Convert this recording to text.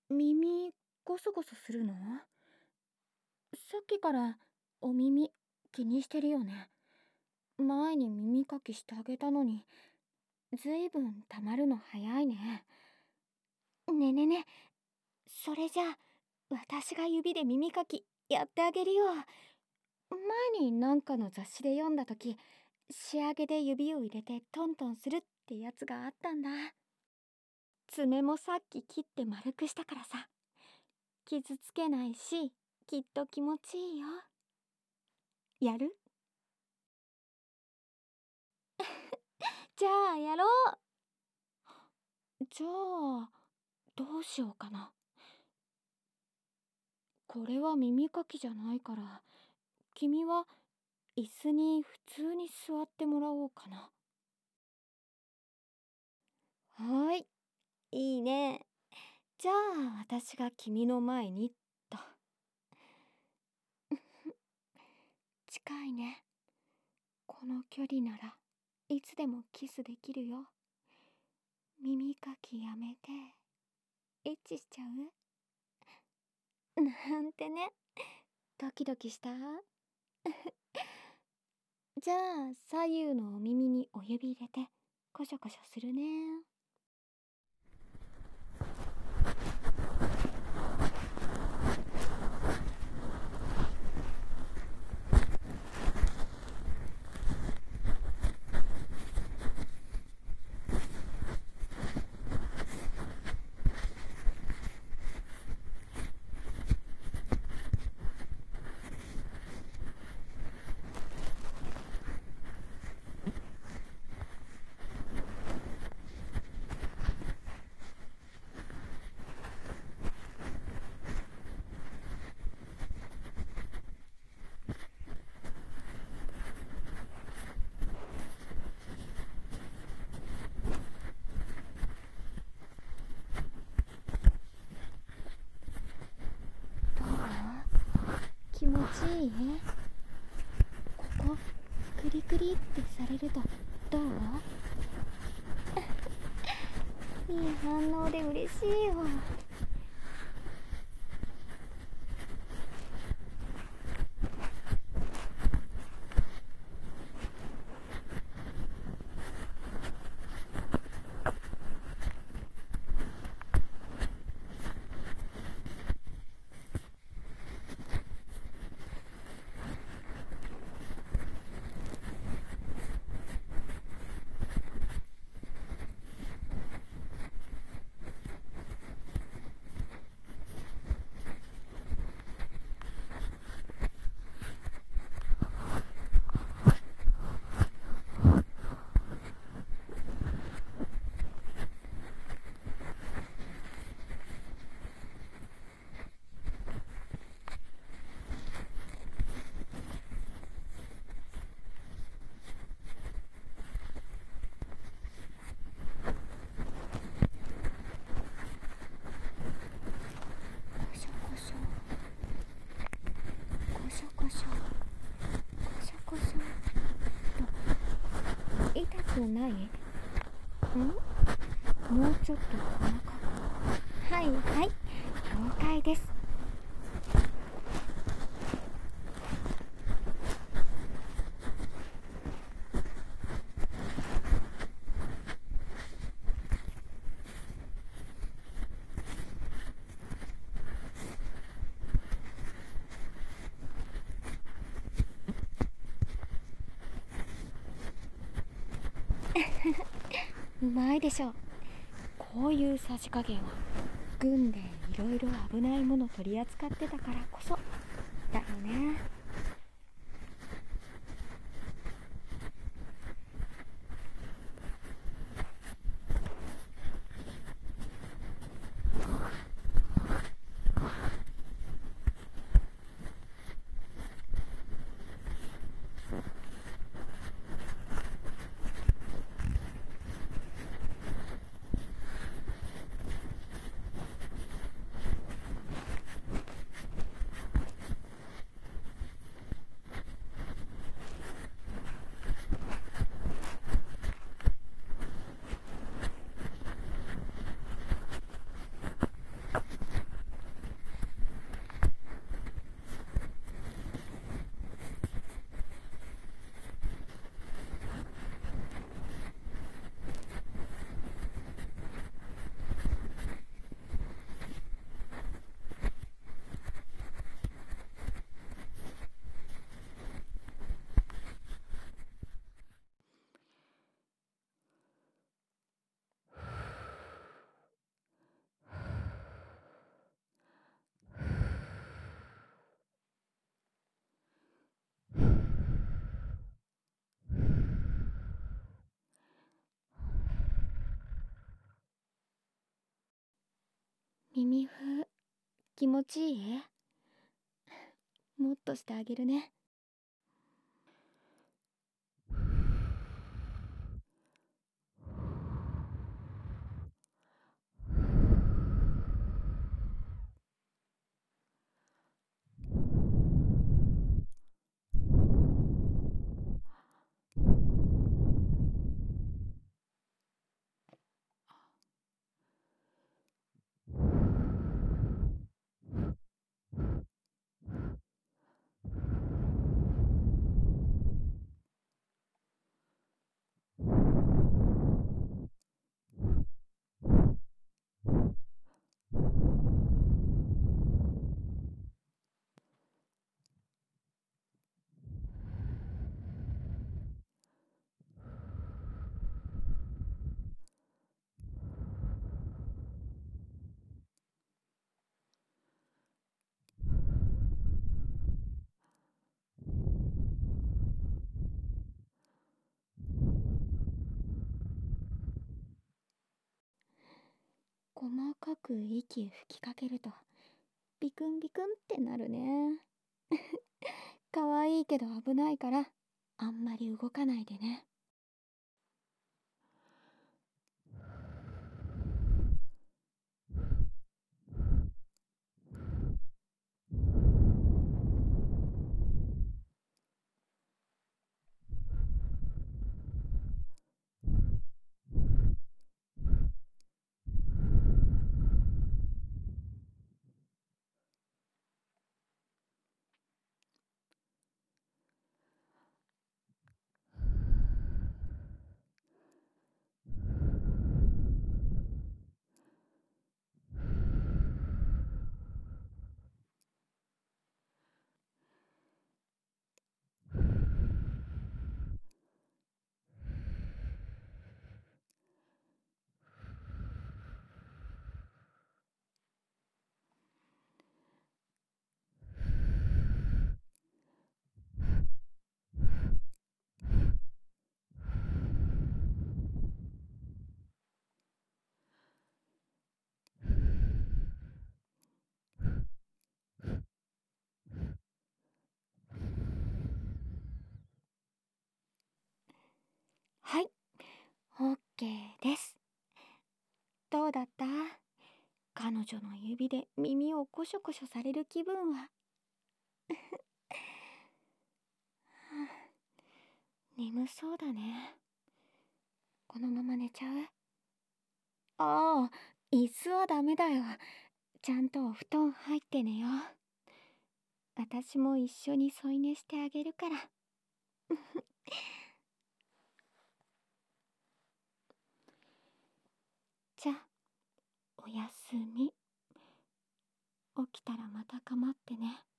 耳ゴソゴソするの？さっきからお耳気にしてるよね。前に耳かきしてあげたのに、ずいぶん溜まるの早いね。ねえねえねえ、それじゃあ私が指で耳かきやってあげるよ。前になんかの雑誌で読んだ時、仕上げで指を入れてトントンするってやつがあったんだ。爪もさっき切って丸くしたからさ、傷つけないし、きっと気持ちいいよ。やる？じゃあやろう。じゃあどうしようかな。これは耳かきじゃないから、君は椅子に普通に座ってもらおうかな。はーい、いいね。じゃあ私が君の前にっと。近いね。この距離ならいつでもキスできるよ。耳かきやめてエッチしちゃう？なんてね。ドキドキした？じゃあ左右のお耳にお指入れてコショコショするね。どう？気持ちいい？ここクリクリってされるとどう？いい反応で嬉しいよ。コショコショコショコショコショコショと痛くない？もうちょっと細かく。はいはい、了解です。うまいでしょ。こういうさじ加減は軍でいろいろ危ないもの取り扱ってたからこそだよね。 耳ふ気持ちいい？もっとしてあげるね。細かく息吹きかけるとビクンビクンってなるね。可愛いけど危ないからあんまり動かないでね。はい、オッケーです。どうだった？彼女の指で耳をコショコショされる気分は。眠そうだね。このまま寝ちゃう？ああ、椅子はダメだよ。ちゃんとお布団入って寝よう。私も一緒に添い寝してあげるから。じゃあ、おやすみ。起きたらまた構ってね。